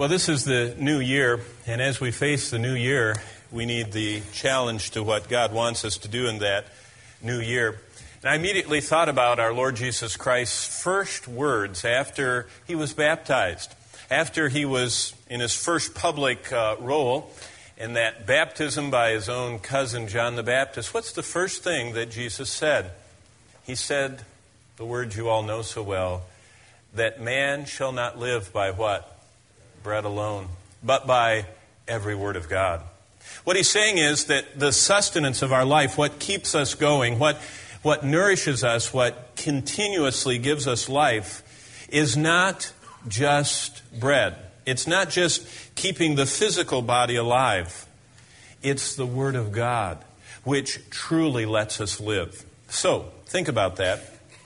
Well, this is the new year, and as we face the new year, we need the challenge to what God wants us to do in that new year. And I immediately thought about our Lord Jesus Christ's first words after he was baptized, after he was in his first public role in that baptism by his own cousin John the Baptist. What's the first thing that Jesus said? He said the words you all know so well, that man shall not live by what? Bread alone, but by every word of God. What he's saying is that the sustenance of our life, what keeps us going, what nourishes us, what continuously gives us life, is not just bread. It's not just keeping the physical body alive. It's the Word of God, which truly lets us live. So, think about that.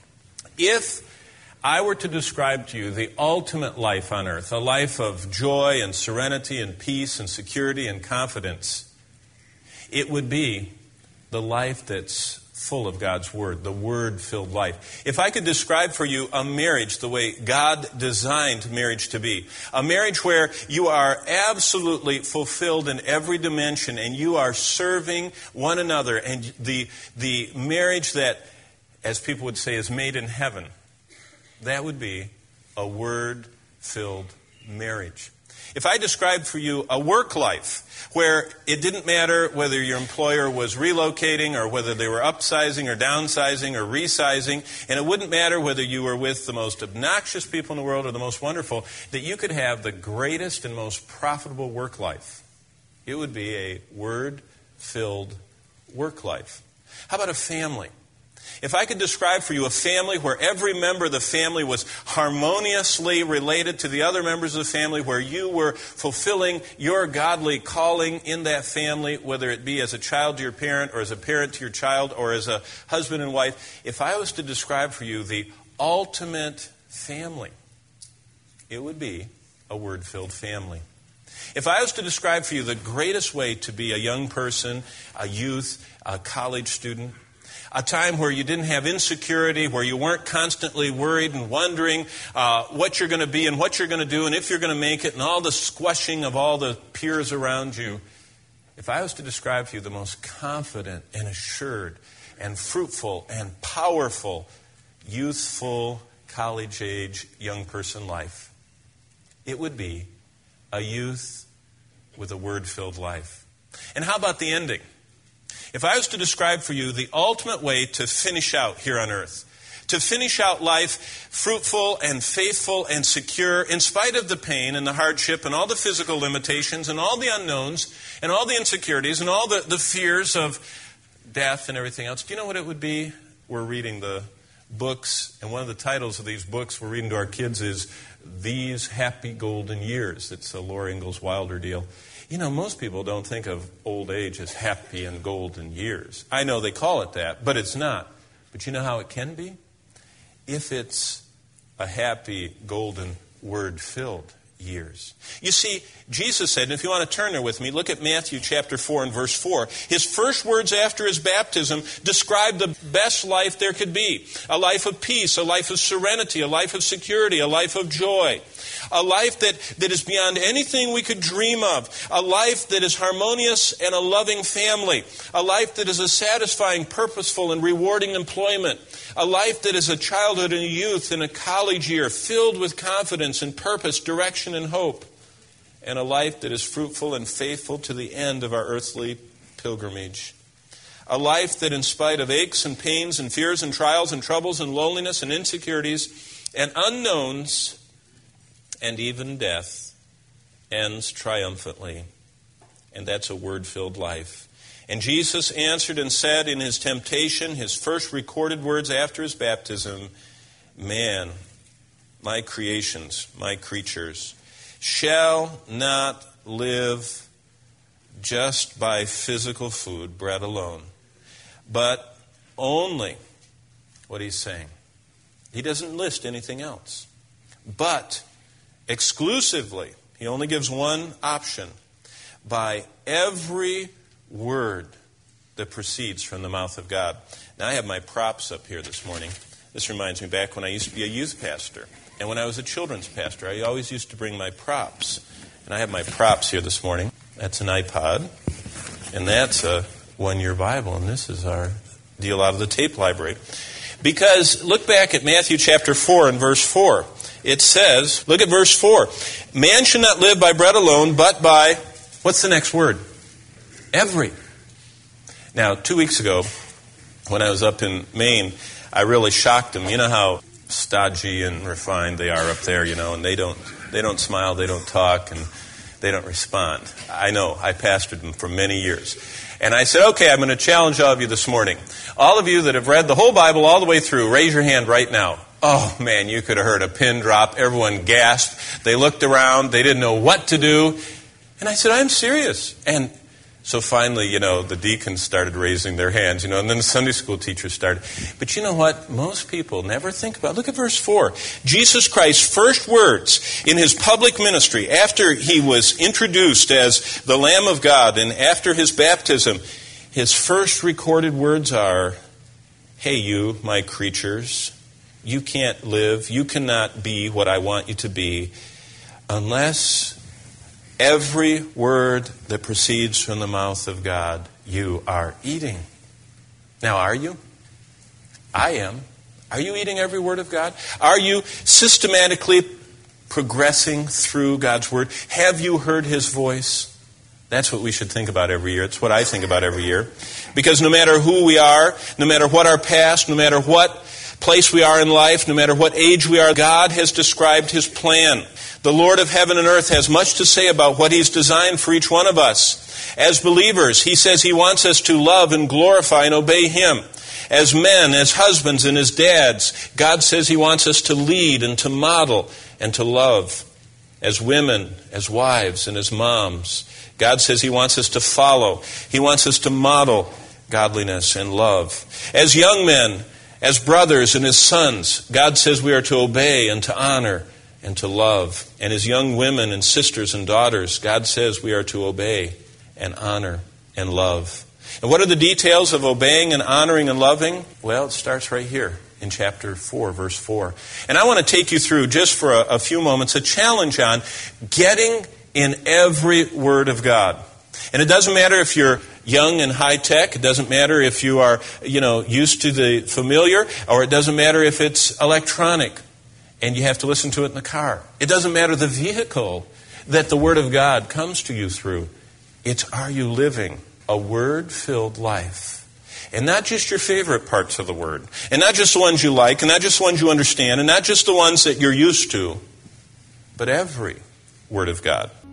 If I were to describe to you the ultimate life on earth, a life of joy and serenity and peace and security and confidence, it would be the life that's full of God's Word, the Word-filled life. If I could describe for you a marriage the way God designed marriage to be, a marriage where you are absolutely fulfilled in every dimension and you are serving one another, and the marriage that, as people would say, is made in heaven, that would be a Word-filled marriage. If I described for you a work life where it didn't matter whether your employer was relocating or whether they were upsizing or downsizing or resizing, and it wouldn't matter whether you were with the most obnoxious people in the world or the most wonderful, that you could have the greatest and most profitable work life, it would be a Word-filled work life. How about a family? If I could describe for you a family where every member of the family was harmoniously related to the other members of the family, where you were fulfilling your godly calling in that family, whether it be as a child to your parent or as a parent to your child or as a husband and wife, if I was to describe for you the ultimate family, it would be a Word-filled family. If I was to describe for you the greatest way to be a young person, a youth, a college student, a time where you didn't have insecurity, where you weren't constantly worried and wondering what you're going to be and what you're going to do and if you're going to make it and all the squashing of all the peers around you. If I was to describe for you the most confident and assured and fruitful and powerful, youthful, college-age young person life, it would be a youth with a Word-filled life. And how about the ending? If I was to describe for you the ultimate way to finish out here on earth, to finish out life fruitful and faithful and secure in spite of the pain and the hardship and all the physical limitations and all the unknowns and all the insecurities and all the fears of death and everything else, do you know what it would be? We're reading the books, and one of the titles of these books we're reading to our kids is These Happy Golden Years. It's a Laura Ingalls Wilder deal. You know, most people don't think of old age as happy and golden years. I know they call it that, but it's not. But you know how it can be? If it's a happy, golden, Word-filled years. You see, Jesus said, and if you want to turn there with me, look at Matthew chapter 4 and verse 4. His first words after his baptism described the best life there could be. A life of peace, a life of serenity, a life of security, a life of joy. A life that is beyond anything we could dream of. A life that is harmonious and a loving family. A life that is a satisfying, purposeful, and rewarding employment. A life that is a childhood and a youth and a college year filled with confidence and purpose, direction, and hope. And a life that is fruitful and faithful to the end of our earthly pilgrimage. A life that in spite of aches and pains and fears and trials and troubles and loneliness and insecurities and unknowns and even death ends triumphantly. And that's a Word-filled life. And Jesus answered and said in his temptation, his first recorded words after his baptism, man, my creations, my creatures, shall not live just by physical food, bread alone, but only, what he's saying. He doesn't list anything else. But exclusively, he only gives one option, by every word that proceeds from the mouth of God. Now, I have my props up here this morning. This reminds me back when I used to be a youth pastor. And when I was a children's pastor, I always used to bring my props. And I have my props here this morning. That's an iPod, and that's a one-year Bible, and this is our deal out of the tape library. Because look back at Matthew chapter 4 and verse 4. It says, look at verse 4. Man should not live by bread alone, but by, what's the next word? Every. Now, 2 weeks ago, when I was up in Maine, I really shocked them. You know how stodgy and refined they are up there, and they don't smile, they don't talk, and they don't respond. I know, I pastored them for many years. And I said, okay, I'm going to challenge all of you this morning. All of you that have read the whole Bible all the way through, raise your hand right now. Oh, man, you could have heard a pin drop. Everyone gasped. They looked around. They didn't know what to do. And I said, I'm serious. And so finally, the deacons started raising their hands, and then the Sunday school teachers started. But you know what? Most people never think about it. Look at verse 4. Jesus Christ's first words in his public ministry, after he was introduced as the Lamb of God and after his baptism, his first recorded words are, hey, you, my creatures, you can't live, you cannot be what I want you to be unless every word that proceeds from the mouth of God, you are eating. Now, are you? I am. Are you eating every word of God? Are you systematically progressing through God's Word? Have you heard His voice? That's what we should think about every year. It's what I think about every year. Because no matter who we are, no matter what our past, no matter what place we are in life, no matter what age we are, God has described His plan. The Lord of heaven and earth has much to say about what He's designed for each one of us. As believers, He says He wants us to love and glorify and obey Him. As men, as husbands, and as dads, God says He wants us to lead and to model and to love. As women, as wives, and as moms, God says He wants us to follow. He wants us to model godliness and love. As young men, as brothers and as sons, God says we are to obey and to honor and to love. And as young women and sisters and daughters, God says we are to obey and honor and love. And what are the details of obeying and honoring and loving? Well, it starts right here in chapter 4, verse 4. And I want to take you through, just for a few moments, a challenge on getting in every word of God. And it doesn't matter if you're young and high-tech. It doesn't matter if you are, used to the familiar, or it doesn't matter if it's electronic and you have to listen to it in the car. It doesn't matter the vehicle that the Word of God comes to you through. It's, are you living a Word-filled life? And not just your favorite parts of the Word, and not just the ones you like, and not just the ones you understand, and not just the ones that you're used to, but every Word of God.